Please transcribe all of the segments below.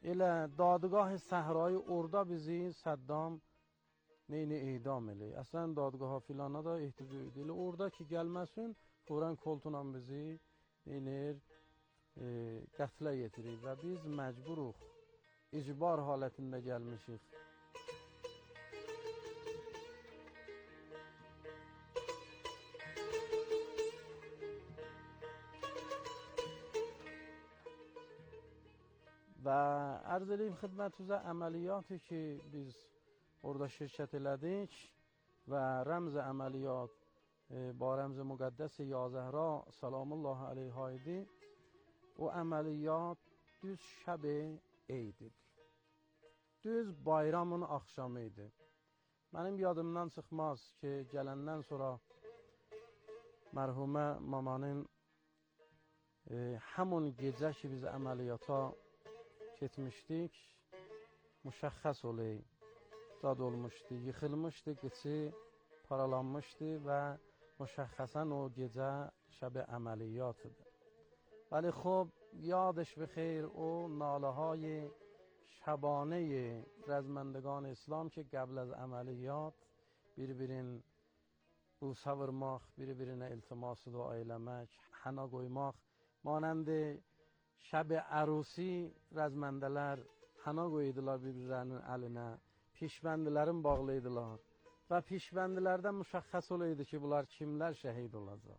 elə dadgah səhrayı orada bizi Səddam neyini edam eləyir. Əslən dadgaha filana da ehtiyac yoxdur. Elə orada ki gəlməsin, Fövran koltunan bizi neynir, qətlə yetirir və biz məcburuq, icbar halətində gəlmişik. Və ərz edeyim xidmətinizə əməliyyatı ki, biz orada şirkət elədik və rəmz əməliyyat با رمز مقدس یازهرا سلام الله علیها idi. O əməliyyat düz şəb eydi. Düz bayramın axşamı idi. Mənim yadımdan çıxmaz ki, gələndən sonra mərhumə mamanın həmun gecə ki, biz əməliyyata getmişdik, müşəxəs olayı, zad olmuşdu, yıxılmışdı, qıçı paralanmışdı və مشخصا o gecə şəb əməliyyatıdır. ولی خب یادش بخیر o ناله‌های شبانه رزمندگان اسلام که قبل از əməliyyat bir-birin busa vurmaq, bir-birinə iltimas dua eləmək, həna qoymaq, manənd şəb ərusi rəzməndələr həna qoydular bir-birlərinin əlinə, pişbəndlərin bağlaydılar. Və pişbəndilərdən müşəxəs olaydı ki, bunlar kimlər şəhid olacaq.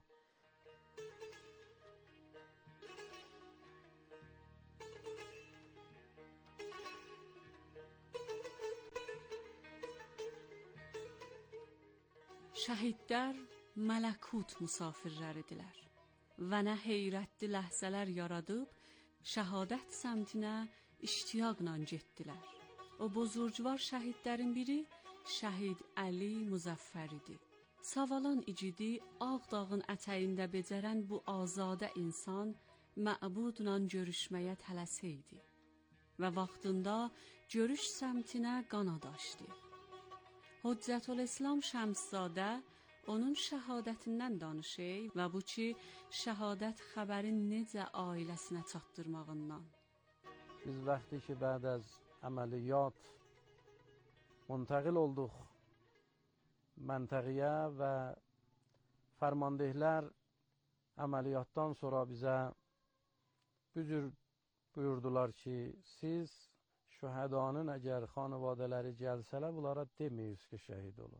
Şəhidlər mələkut musafirləridirlər və nə heyrətli ləhzələr yaradıb, şəhadət səmtinə iştiyaqla getdilər. O buzurgvar şəhidlərin biri Şəhid Əli Muzaffər idi. Savalan igidi Ağdağın ətəyində becərən bu azadə insan məbudla görüşməyə tələsə idi və vaxtında görüş səmtinə qanad açdı. Hüccətülislam Şəmszadə onun şəhadətindən danışır və bu ki, şəhadət xəbərin necə ailəsinə çatdırmağından. Biz vaxtı ki, bəd az əməliyyat منتقل olduq məntəqiyə və fərmandehlər əməliyyatdan sonra bizə bu cür buyurdular ki, siz şühədanın əgər xanvadələri gəlsələr, bunlara demiyiz ki, şəhid olur.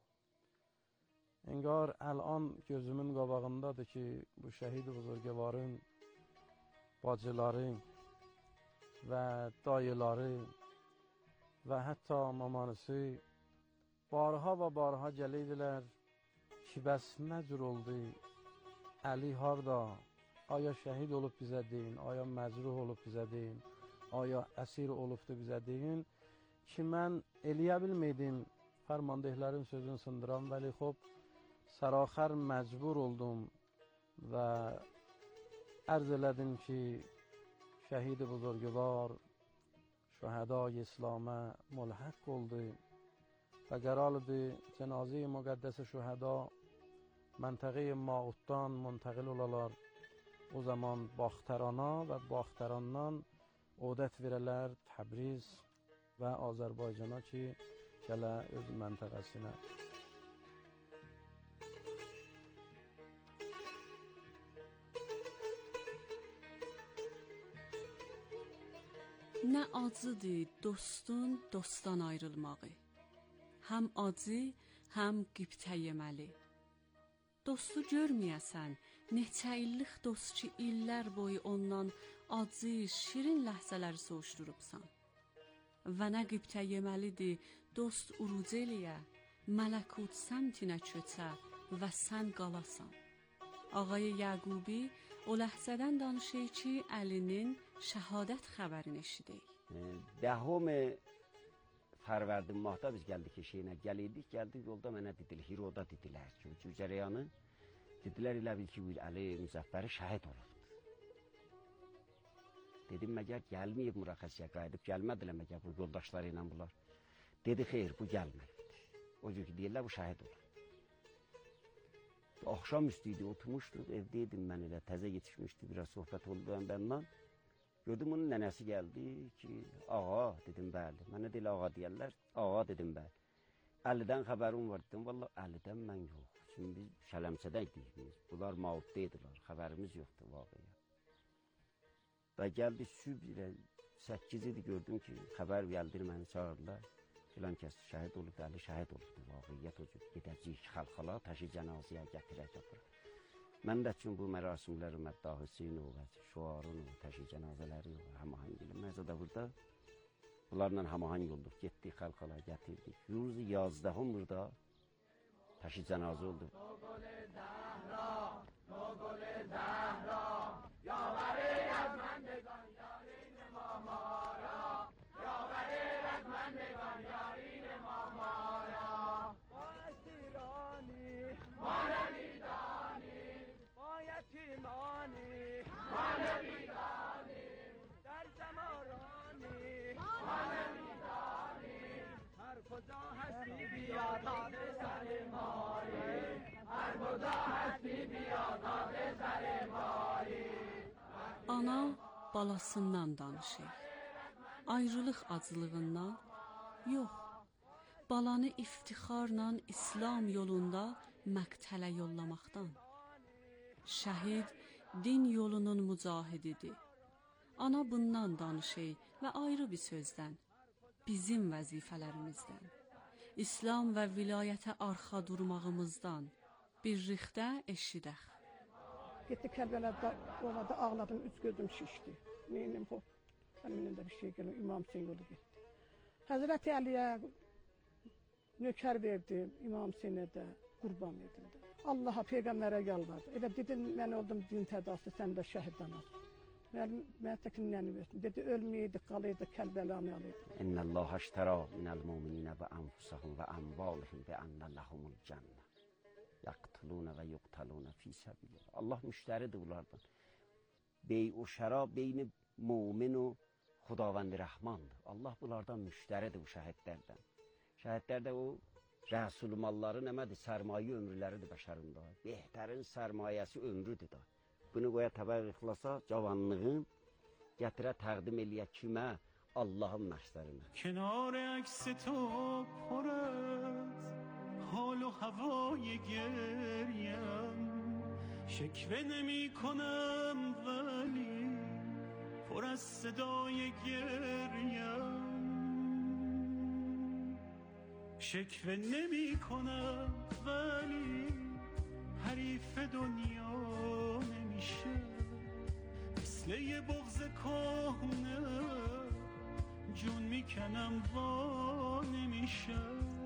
Engar الان gözümün qabağındadır ki, bu şəhid buzurgvarın bacıları və dayıları və hətta mamanısı barha və barha gəliydilər ki, bəs nə cür oldu? Əli harda? Aya şəhid olub bizə deyin, aya məcruh olub bizə deyin, aya əsir olubdu bizə deyin ki, mən eləyə bilmədim fərmandehlərin sözünü sındıram, vəli xob, səraxər məcbur oldum və ərz elədim ki, şəhid buzurgvar şühədای İslam'a ملحق oldu və qərar aldı cənazə-i müqəddəs şühəda məntəqə Mağutdan müntəqil olalar. O zaman Baxtərana və Baxtərandan odət verələr Təbriz və Azərbaycana ki, gələ öz məntəqəsinə. Nə acıdır dostun dostdan ayrılmağı. Həm acı, həm qibtə yeməli. Dostu görməyəsən, neçə illik dost ki, illər boyu ondan acı, şirin ləhzələri soğuşdurubsan. Və nə qibtə yeməlidir, dost uruc eləyə, mələkut səmtinə köçə və sən qalasan. Ağay Yəqubi o ləhzədən danışır ki, Əlinin şəhadət xəbərini eşidik. Dəhom Fərvərdin mahda biz gəldik eşiyinə, gəldik yolda mənə dedilər, Hiroda dedilər ki, bu cərəyanı dedilər elə bil ki, Əli Müzəffəri şəhid olubdur. Dedim, məgər gəlməyib mürəxəsiyə qayıdıb, gəlmədilər məgər bu yoldaşları ilə bunlar. Dedi, xeyr, bu gəlməyibdir. O cür ki, deyirlər, bu şəhid olub. Axşam üstü idi, oturmuşduq, evdəydim mən elə, təzə yetişmişdi, biraz sohbət oldu bəndan. Gördüm onun nənəsi gəldi ki, ağa, dedim bəli. Mənə deyil ağa deyərlər, ağa dedim bəli. Əlidən xəbərim var dedim, valla Əlidən mən yox. Şimdi biz Şələmsədəydik biz. Bunlar Maudda idilər, xəbərimiz yoxdur vaqiyə. Və gəldi sübh ilə 8 idi gördüm ki, xəbər gəldi, məni çağırdılar. Filan kəs şəhid olub, Əli şəhid olubdur vaqiyyət o cür. Gedəcəyik xalqala, təşi cənazəyə gətirəcək. Mən də üçün bu mərasimlərin məddahisi, şuarın, təşi cənazələri həmahəngili. Məzə də burada bunlarla həmahəng olduq, getdik xalqala, gətirdik. 111 burada təşi cənazə oldu. Ana balasından danışır. Ayrılıq acılığından yox. Balanı iftixarla İslam yolunda məqtələ yollamaqdan. Şəhid din yolunun mücahididir. Ana bundan danışır və ayrı bir sözdən, bizim vəzifələrimizdən, İslam və vilayətə arxa durmağımızdan birlikdə eşidək. Getdi Kərbəlada, orada ağladım, üç gözüm şişdi. Neynim bu? Əminin də bir şey gəlmir, İmam Hüseyin yolu getdi. Həzrəti Əliyə nökər verdim, İmam Hüseynə də qurban verdim də. Allaha, Peyğəmbərə yalvardı. Elə dedim, mən oldum din tədası, sən də şəhiddən al. Mən təkin nəni verdim. Dedi, ölməyəydik, qalıydı, Kərbəlanı alıydı. İnnəllaha iştərə minəl mu'minina və ənfusahum və ənvalihim və ənə ləhumul cənnə. Yaqtuluna və yuqtaluna fi səbilə. Allah müştəridir bunlardan. O şəra beyni mümin o Xudavənd-i Rəhmandır. Allah bunlardan müştəridir bu şəhidlərdən. Şəhidlərdə o rəsulmalları nəmədir? Sərmayə ömürləridir bəşərində. Behtərin sərmayəsi ömrüdür da. Bunu qoya təbəq ixlasa, cavanlığın gətirə təqdim eləyə kimə? Allahın məqsədinə. Kənar əks to پر از حال و هوای گریم شکوه نمی کنم ولی پر از صدای گریم شکوه نمی کنم ولی حریف دنیا نمیشه مثل یه بغض کهنه جون میکنم وا نمیشه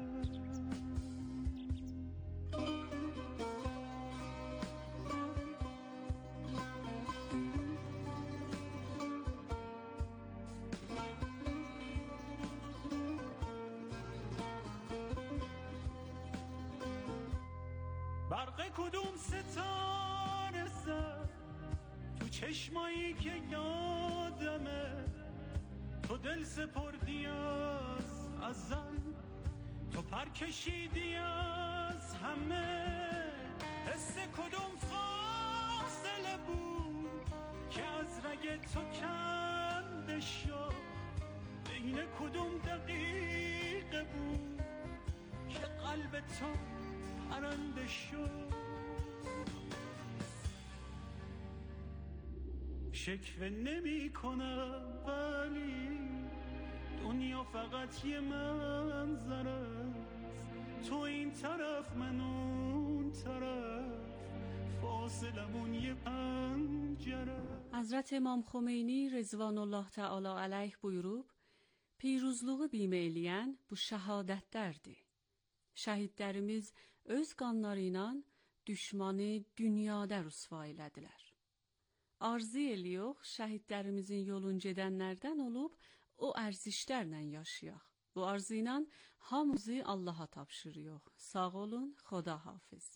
برق کدوم ستاره زد تو چشمایی که یادمه تو دل سپردی از ازل تو پر کشیدی از همه حس کدوم فاصله بود که از رگ تو کنده شد بین کدوم دقیقه بود که قلب تو پرنده شد شکوه نمی کنم ولی دنیا فقط یه منظر است تو این طرف من اون طرف فاصلمون یه پنجره. Həzrət İmam Xomeyni Rızvan Allah Teala aleyh buyurub, piruzluğu bimə eləyən bu şəhadətlərdir. Şəhidlərimiz öz qanları ilə düşmanı dünyada rüsva elədilər. Arzu eləyox, şəhidlərimizin yolun gedənlərdən olub, o ərzişlərlə yaşayaq. Bu arzu ilə hamımızı Allaha tapşırıyıq. Sağ olun, Xuda hafiz.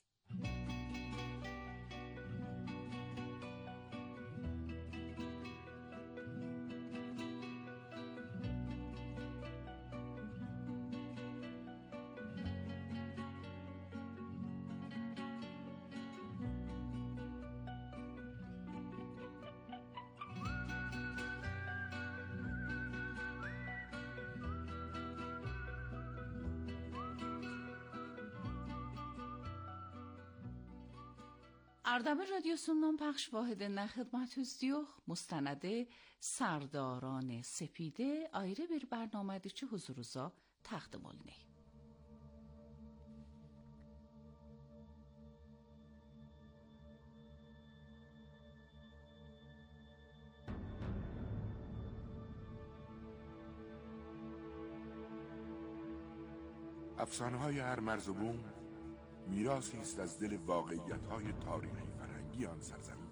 Ардәмі радیوسунdan پخش واحدinə xidmət üzlüyük. Müstənədi Sardaran Sepide ayrı bir برنامه‌dir ki huzurunuza təqdim olunur. افسانه‌های هر مرز و بوم میراثی است از دل واقعیت‌های تاریخی فرهنگی آن سرزمین.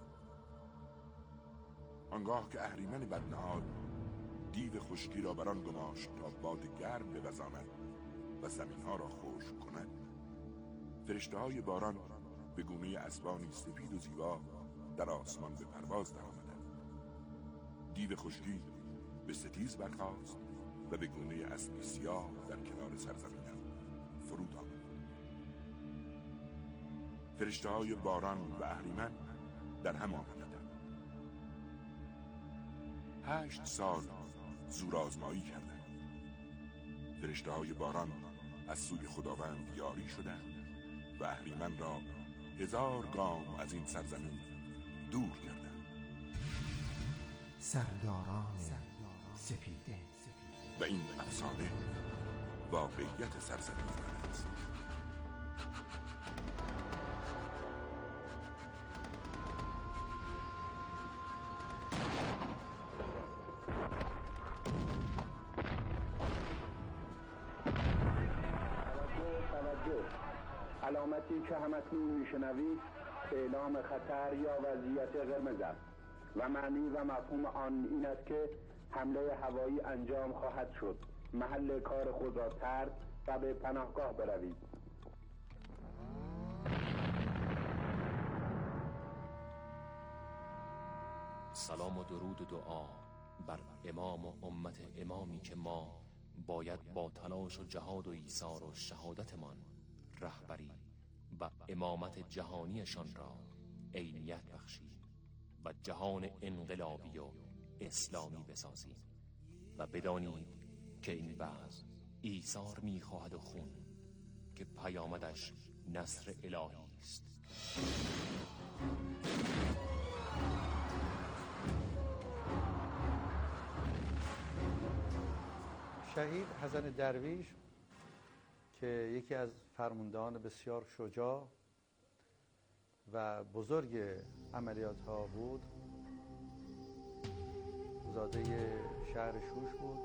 آنگاه که اهریمن بدنهاد دیو خشکی را بران گماشت تا باد گرم بوزاند و زمین‌ها را خشک کند، فرشته‌های باران به گونه اسبانی سپید و زیبا در آسمان به پرواز درآمدند. دیو خشکی به ستیز برخاست و به گونه اسبی سیاه در کنار سرزمینم فرود آمد. فرشته‌های باران و اهریمن در هم آمدند. 8 سال زورآزمایی کردند. فرشته‌های باران از سوی خداوند یاری شدند و اهریمن را 1000 گام از این سرزمین دور کردند. سرداران سپیده. و این افسانه واقعیت سرزمین است. توجه. علامتی که همکنون میشنوید اعلام خطر یا وضعیت قرمز است و معنی و مفهوم آن این است که حمله هوایی انجام خواهد شد. محل کار خود را ترک و به پناهگاه بروید. سلام و درود و دعا بر امام و امت امامی که ما باید با تلاش و جهاد و ایثار و شهادتمان رهبری و امامت جهانیشان را عینیت بخشیم و جهان انقلابی و اسلامی بسازیم و بدانید که این بعض ایثار می‌خواهد و خون که پیامدش نصر الهی است. شهید حسن درویش که یکی از فرماندهان بسیار شجاع و بزرگ عملیات ها بود، زاده شهر شوش بود.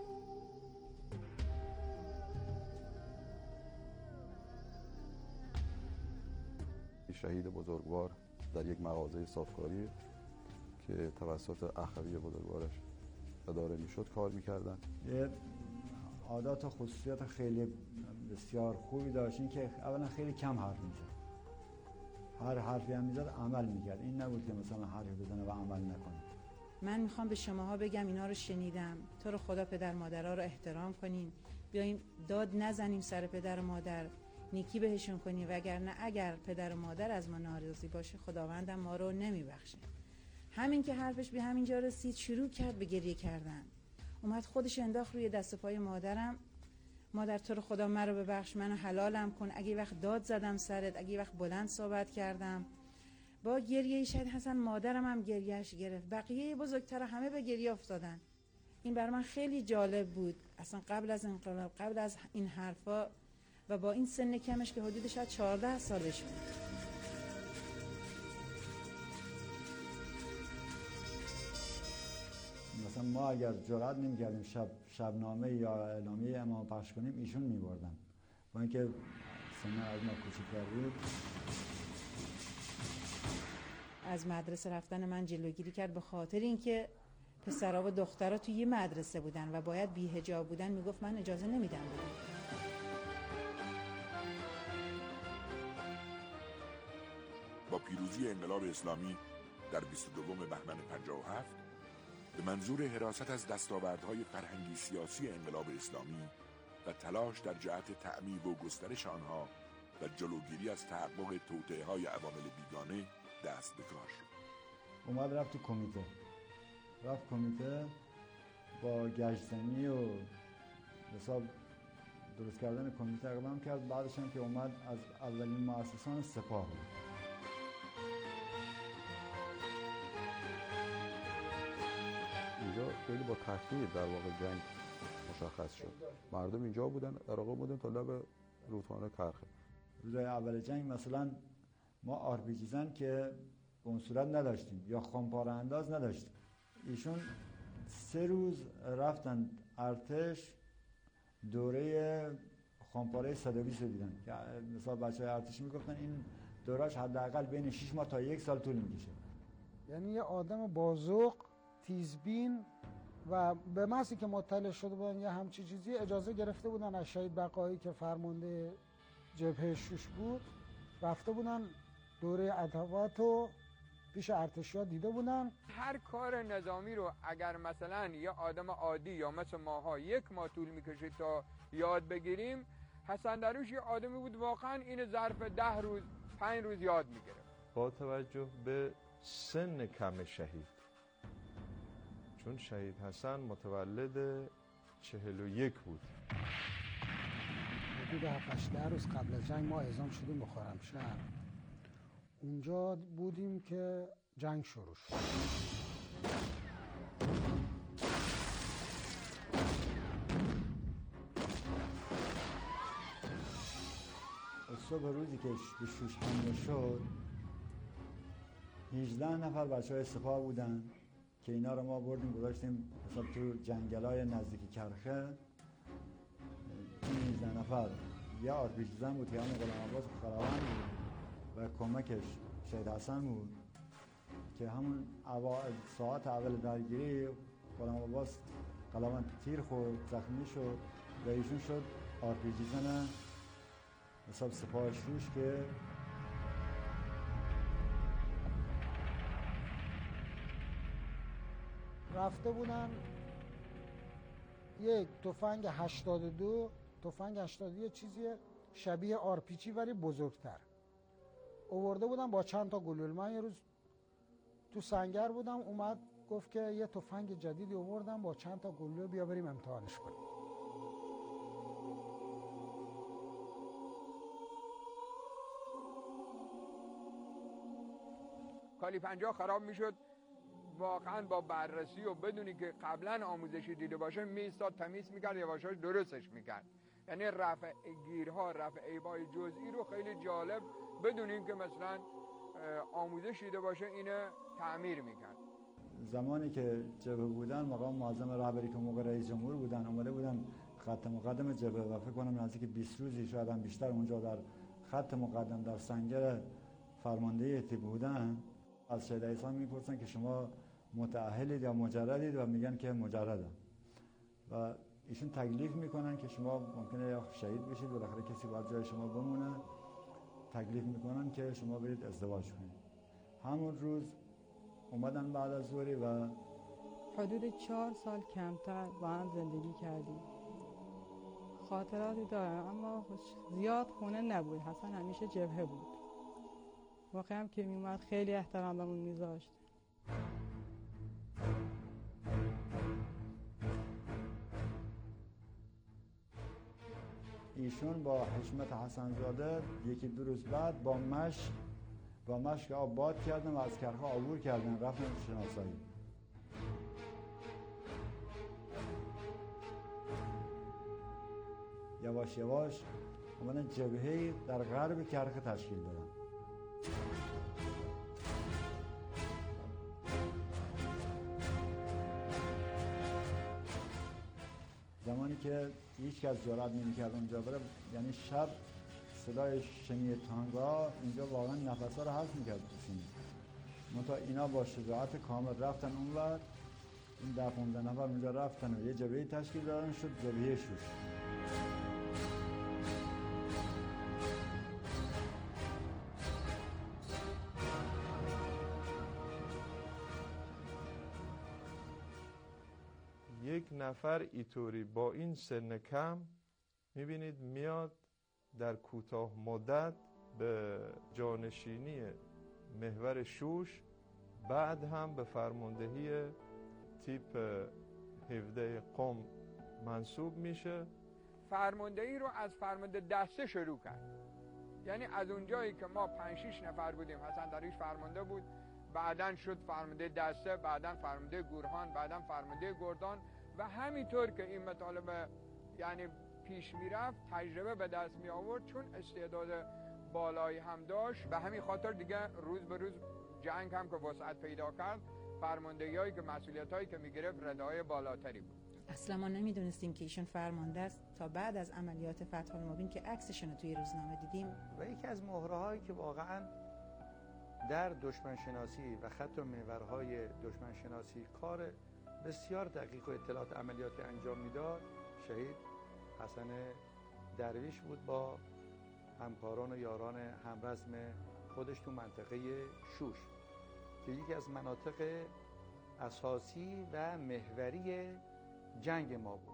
شهید بزرگوار در یک مغازه صافکاری که توسط اخوی بزرگوارش اداره میشد کار میکردن. عادات و خصوصیات خیلی بسیار خوبی داشت. این که اولا خیلی کم حرف میزد، هر حرفی هم میزد عمل میکرد. این نبود که مثلا حرفی بزنه و عمل نکنه. من میخوام به شماها بگم اینا رو شنیدم، تو رو خدا پدر مادرها رو احترام کنین، بیایم داد نزنیم سر پدر و مادر، نیکی بهشون کنیم، وگرنه اگر پدر و مادر از ما ناراضی باشه خداوندم ما رو نمیبخشه. همین که حرفش به همینجا رسید شروع کرد به گریه کردن، اومد خودش انداخت روی دست و پای مادرم. مادر تو رو خدا من رو ببخش، منو حلالم کن، اگه وقت داد زدم سرت، اگه وقت بلند صحبت کردم. با گریه شهید حسن مادرم هم گریهش گرفت، بقیه بزرگتر همه به گریه افتادن. این برای من خیلی جالب بود، اصلا قبل از انقلاب، قبل از این حرفا و با این سن کمش که حدود شاید 14 سالش بود. مثلا ما اگر جرئت نمی‌کردیم شبنامه یا اعلامیه امام پخش کنیم، ایشون می‌بردن، با اینکه سن از ما کوچیک‌تر بود. از مدرسه رفتن من جلوگیری کرد به خاطر اینکه پسرها و دخترها توی یه مدرسه بودن و باید بی‌حجاب بودن، میگفت من اجازه نمیدم برم. با پیروزی انقلاب اسلامی در 22 بهمن 57 به منظور حراست از دستاوردهای فرهنگی سیاسی انقلاب اسلامی و تلاش در جهت تعمیم و گسترش آنها و جلوگیری از تحقق توطئه‌های عوامل بیگانه دست به کار شد. اومد رفت تو کمیته، با گشتنی و حساب درست کردن کمیته اقدام کرد. بعدش هم که اومد از اولین مؤسسان سپاه بود. اینجا خیلی با تاخیر در واقع جنگ مشخص شد. مردم اینجا بودن، عراق بودن تا لب رودخانه کرخه. روزای اول جنگ مثلا ما آرپیجی زن که به اون صورت نداشتیم یا خمپاره انداز نداشتیم. ایشون 3 روز رفتن ارتش دوره خمپاره 120 دیدن که مثلا بچه‌های ارتش میگفتن این دوره‌اش حداقل بین 6 ماه تا 1 سال طول میکشه. یعنی یه آدم بازوق، تیزبین و به محضی که مطلع شده بودن یه همچی چیزی اجازه گرفته بودن از شهید بقایی که فرمانده جبهه شوش بود، رفته بودن دوره عطواتو پیش ارتشی‌ها دیده بودن. هر کار نظامی رو اگر مثلا یه آدم عادی یا مثل ماها 1 ماه طول میکشه تا یاد بگیریم، حسن درویش یه آدمی بود واقعا این ظرف 10 روز 5 روز یاد میگیره. با توجه به سن کم شهید، چون شهید حسن متولد 41 بود. حدود 7-8 روز قبل از جنگ ما اعزام شدیم به خرمشهر. اونجا بودیم که جنگ شروع شد. صبح روزی که به شوش حمله شد 18 نفر بچه‌های سپاه بودن که اینا رو ما بردیم گذاشتیم مثلا تو جنگلای نزدیک کرخه. این 18 نفر یه آرپیجی زن بود که همون غلام عباس خراوند بود و کمکش شهید حسن بود که همون ساعت اول درگیری غلام عباس قلمن تیر خورد، زخمی شد و ایشون شد آرپیجی زن حساب سپاه شوش که رفته بودن یک تفنگ 82 چیزی شبیه آرپیچی ولی بزرگتر آورده بودن با چند تا گلوله. من یه روز تو سنگر بودم، اومد گفت که یه تفنگ جدیدی آوردم با چند تا گلوله، بیا بریم امتحانش کنیم. کالی 50 خراب میشد واقعا با بررسی و بدونی که قبلا آموزشی دیده باشه میستاد تمیز میکرد، یواشاش درستش میکرد. یعنی رفع گیرها، رفع عیبای جزئی رو خیلی جالب بدونیم که مثلا آموزش دیده باشه اینه تعمیر میکرد. زمانی که جبهه بودن مقام معظم رهبری که موقع رئیس جمهور بودن اومده بودن خط مقدم جبهه و فکر کنم نزدیک 20 روزی شاید هم بیشتر اونجا در خط مقدم در سنگر فرماندهی تیپ بودن، از شهید حسن میپرسن که شما متأهلید یا مجردید و میگن که مجردم و ایشون تکلیف میکنن که شما ممکنه یا شهید بشید بالاخره کسی باید جای شما بمونه، تکلیف میکنن که شما برید ازدواج کنید. همون روز اومدن بعد از ظهری و حدود 4 سال کمتر با هم زندگی کردیم. خاطراتی دارم اما زیاد خونه نبود. حسن همیشه جبهه بود. واقعا هم که میومد خیلی احترام بهمون میذاشت. ایشون با حشمت حسنزاده 1-2 روز بعد با مشک آب باد کردن و از کرخه عبور کردن رفتن شناسایی. یواش یواش اومدن جبهه‌ای در غرب کرخه تشکیل دادن. زمانی که هیچ کس جرئت نمی‌کرد اونجا بره، یعنی شب صدای شنی تانگا اینجا واقعا نفس‌ها رو حبس می‌کرد تو سینه. منتها اینا با شجاعت کامل رفتن اونور، این 10-15 نفر اونجا رفتن و یه جبهه‌ای تشکیل دادن، شد جبهه شوش. یک نفر ایطوری با این سن کم میبینید میاد در کوتاه مدت به جانشینی محور شوش، بعد هم به فرماندهی تیپ 17 قم منصوب میشه. فرماندهی رو از فرمانده دسته شروع کرد. یعنی از اونجایی که ما 5-6 نفر بودیم، حسن درویش فرمانده بود بعدن شد فرمانده دسته، بعدن فرمانده گورهان، بعدن فرمانده گردان و همینطور که این مطالب یعنی پیش میرفت تجربه به دست می آورد، چون استعداد بالایی هم داشت و همین خاطر دیگه روز به روز جنگ هم که وسعت پیدا کرد، فرماندهیایی که مسئولیتایی که میگرفت ردای بالاتری بود. اصلا ما نمیدونستیم که ایشون فرمانده است تا بعد از عملیات فتح المبین که عکسشون رو توی روزنامه دیدیم. و یکی از مهرهایی که واقعا در دشمن شناسی و خط و محورهای دشمن شناسی کار بسیار دقیق و اطلاعات عملیاتی انجام میداد، شهید حسن درویش بود با همکاران و یاران همرزم خودش تو منطقه شوش که یکی از مناطق اساسی و محوری جنگ ما بود.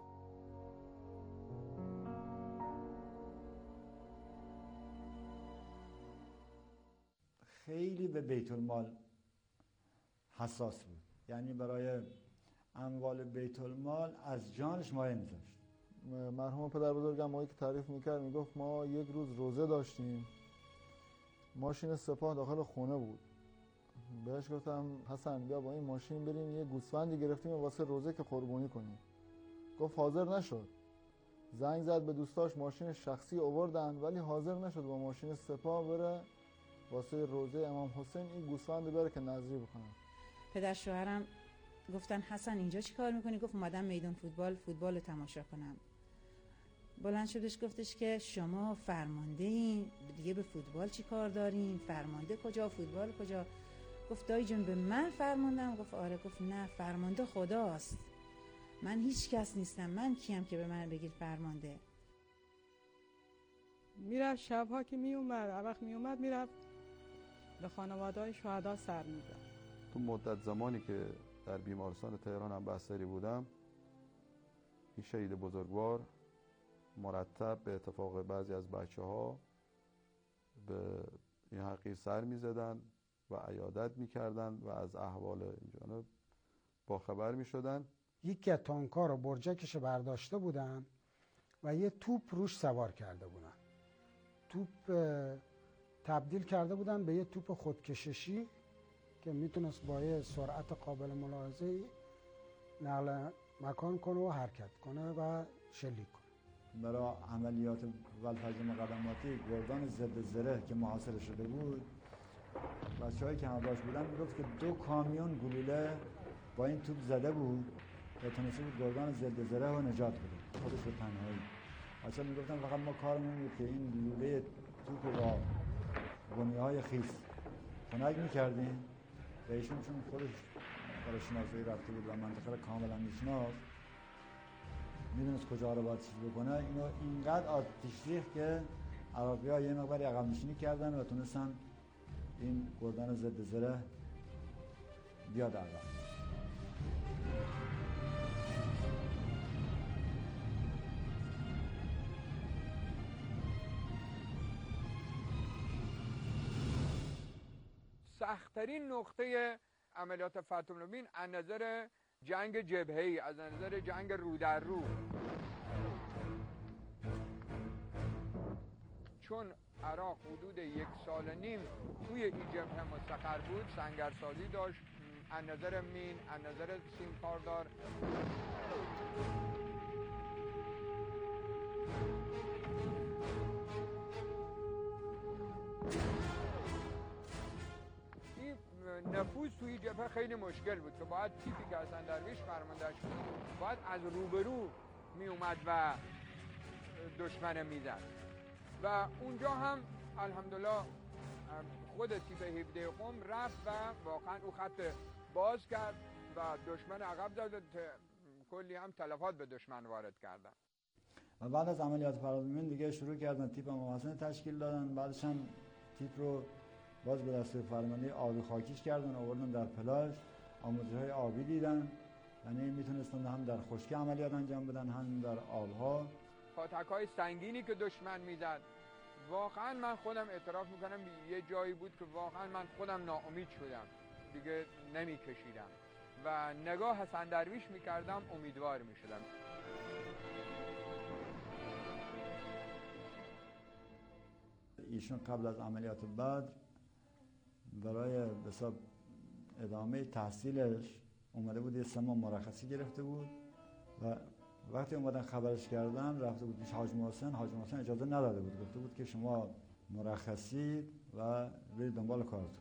خیلی به بیت المال حساس بود، یعنی برای اموال بیت المال از جانش مایه میذاشت. مرحوم پدر بزرگم ما که تعریف میکرد میگفت ما یک روز روزه داشتیم، ماشین سپاه داخل خونه بود، بهش گفتم حسن بیا با این ماشین بریم یه گوسفندی گرفتیم واسه روزه که قربانی کنیم. گفت حاضر نشد، زنگ زد به دوستاش ماشین شخصی آوردن ولی حاضر نشد با ماشین سپاه بره واسه روزه امام حسین این گوسفند بره که نذری بکنن. پدر شوهرم گفتن حسن اینجا چی کار میکنی؟ گفت اومدم میدان فوتبال رو تماشا کنم. بلند شدش گفتش که شما فرمانده این دیگه به فوتبال چی کار دارین؟ فرمانده کجا؟ فوتبال کجا؟ گفت دایی جون به من فرماندم؟ گفت آره. گفت نه، فرمانده خداست، من هیچ کس نیستم، من کیم که به من بگیر فرمانده؟ میرفت شبها که میومد، هر وقت میومد میرفت به خانواده های شهدا سر میزد. تو مدت زمانی که در بیمارستان تهران هم بستری بودم، این شهید بزرگوار مرتب به اتفاق بعضی از بچه ها به این حقیر سر می زدن و عیادت می کردن و از احوال این جانب با خبر می شدن. یکی از تانک‌ها رو برجکش برداشته بودن و یه توپ روش سوار کرده بودن. توپ تبدیل کرده بودن به یه توپ خودکششی که میتونست با یه سرعت قابل ملاحظه نقل مکان کنه و حرکت کنه و شلیک کنه. برای عملیات ولفجر مقدماتی گردان ضد زره که محاصره شده بود، بچه‌هایی که همراهش بودن میگفت که 2 کامیون گلوله با این توپ زده بود و تونسته بود گردان ضد زره رو نجات بده خودش به تنهایی. بچه‌ها میگفتن فقط ما کارمون بود که این گلوله توپ رو با بنیه‌های خیس خنک می‌کردیم و ایشون چون خودش برای شناسایی رفته بود و منطقه رو کاملا میشناخت، میدونست کجا رو باید چیز بکنه، اینو اینقدر آتش ریخت که عراقی‌ها یه مقداری عقب نشینی کردن و تونستن این گردان ضد زره بیاد عقب. سخت‌ترین نقطه عملیات فتح المبین از نظر جنگ جبهه‌ای، از نظر جنگ رو در رو، چون عراق حدود 1.5 سال توی این جبهه مستقر بود، سنگرسازی داشت، از نظر مین، از نظر سیمکاردار. نفوذ توی جبهه خیلی مشکل بود که باید تیپی که حسن درویش فرماندهش بود باید از روبرو می اومد و دشمن میزد و اونجا هم الحمدلله خود تیپ 17 قم رفت و واقعا او خط باز کرد و دشمن عقب زد و کلی هم تلفات به دشمن وارد کردن. و بعد از عملیات فرازمین دیگه شروع کردن تیپ امام حسین تشکیل دادن. بعدش هم تیپ رو باز به دسته فرمانده آبی خاکیش کردن، آوردن در پلاژ، آموزش‌های آبی دیدن، یعنی میتونستن هم در خشکی عملیات انجام بدن هم در آبها. پاتک‌های سنگینی که دشمن میزد، واقعا من خودم اعتراف میکنم یه جایی بود که واقعا من خودم ناامید شدم، دیگه نمیکشیدم و نگاه حسن درویش میکردم امیدوار میشدم. ایشون قبل از عملیات بدر برای حساب ادامه تحصیلش اومده بود، 3 ماه مرخصی گرفته بود و وقتی اومدن خبرش کردن رفته بود پیش حاج محسن. حاج محسن اجازه نداده بود، گفته بود که شما مرخصی و برید دنبال کارتون.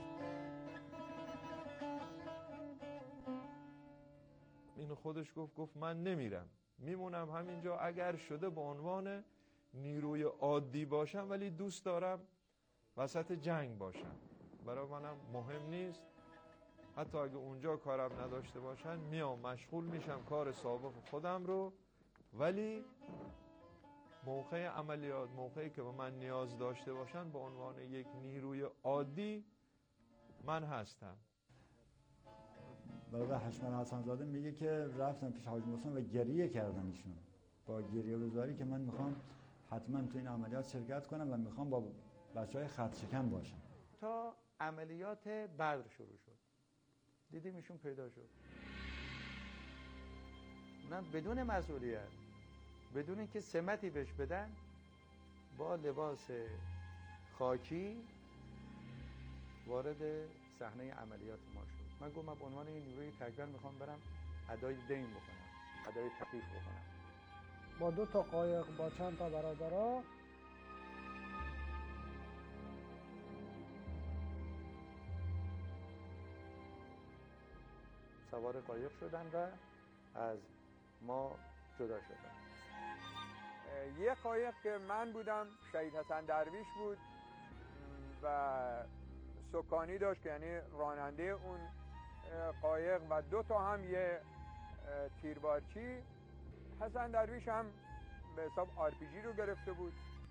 این خودش گفت من نمیرم، میمونم همینجا، اگر شده به عنوان نیروی عادی باشم ولی دوست دارم وسط جنگ باشم، برای منم مهم نیست، حتی اگه اونجا کارم نداشته باشن میام مشغول میشم کار سابق خودم رو، ولی موقع عملیات، موقعی که به من نیاز داشته باشن به عنوان یک نیروی عادی من هستم. برادر حشمت حسن‌زاده میگه که رفتن پیش حاج محسن و گریه کردن ایشون، با گریه گذاری که من میخوام حتما تو این عملیات شرکت کنم و میخوام با بچهای خط شکن باشم. تا عملیات بدر شروع شد دیدیم ایشون پیدا شد، اونم بدون مسئولیت، بدون اینکه سمتی بهش بدن، با لباس خاکی وارد صحنه عملیات ما شد. من گفتم من به عنوان یه نیروی تکبر میخوام برم ادای دین بکنم، ادای تکلیف بکنم. با 2 تا قایق با چند تا برادرها سوار قایق شدن و از ما جدا شدن. یه قایق که من بودم شهید حسن درویش بود و سکانی داشت که یعنی راننده اون قایق و 2 تا هم یه تیربارچی. حسن درویش هم به حساب RPG رو گرفته بود.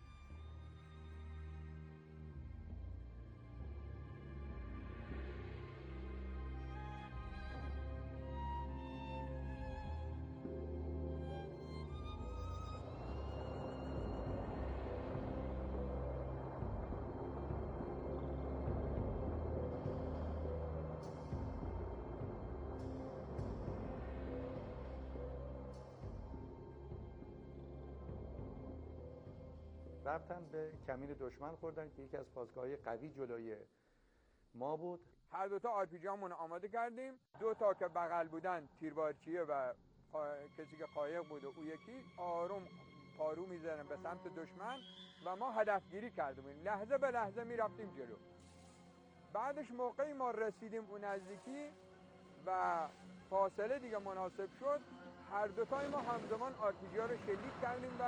رفتن به کمین دشمن خوردن که یکی از پاسگاه‌های قوی جلوی ما بود. هر 2 تا RPG همون آماده کردیم. 2 تا که بغل بودن تیربارچیه و کسی که قایق بود و او یکی آروم پارو میزنن به سمت دشمن و ما هدفگیری کرده بودیم. لحظه به لحظه میرفتیم جلو. بعدش موقعی ما رسیدیم اون نزدیکی و فاصله دیگه مناسب شد، هر 2 تای ما همزمان RPG ها رو شلیک کردیم و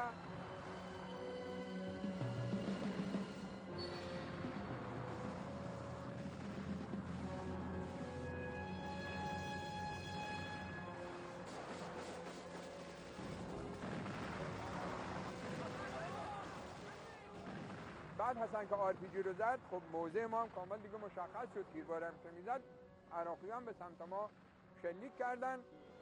بعد حسن که RPG رو زد، خب موضع ما هم کامل دیگه مشخص شد، تیربارم که میزد عراقی هم به سمت ما شلیک کردن.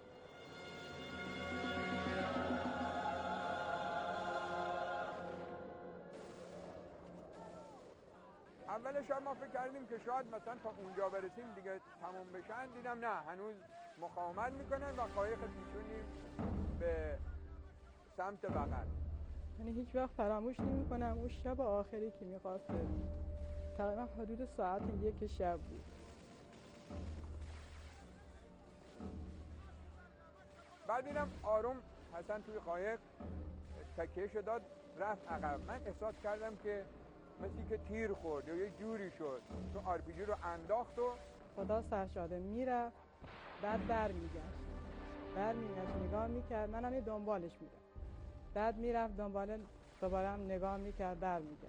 اولش هم ما فکر کردیم که شاید مثلا تا اونجا برسیم دیگه تموم بشن، دیدم نه، هنوز مقاومت میکنن و قایق پیچونیم به سمت بغل. یعنی هیچ وقت فراموش نمی‌کنم اون شب آخری که می‌خواست، تقریبا حدود ساعت 1 شب بود. بعد دیدم آروم حسن توی قایق تکیه‌شو داد رفت عقب. من احساس کردم که مثل که تیر خورد یا یه جوری شد، تو RPG رو انداخت و خدا سرشاده میرفت، بعد برمیگشت نگاه میکرد، منم دنبالش میرم، بعد میرفت دنبال، دوباره هم نگاه میکرد برمیگشت.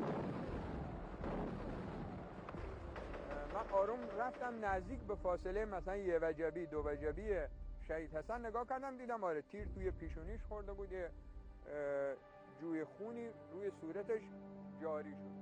من آروم رفتم نزدیک به فاصله مثلا 1 وجبی 2 وجبی شهید حسن نگاه کردم، دیدم آره تیر توی پیشونیش خورده بود، جوی خونی روی صورتش جاری شد.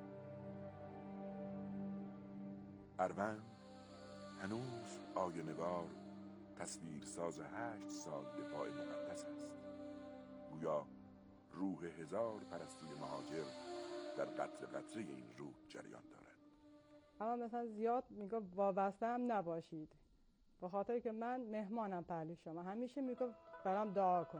اروند هنوز آینه‌وار تصویرساز 8 سال دفاع مقدس است. گویا روح 1000 پرستوی مهاجر در قطره قطره این روح جریان دارد. اما مثلا زیاد میگه وابسته هم نباشید، به خاطر که من مهمانم پهلوی شما، همیشه میگه برام دعا کن.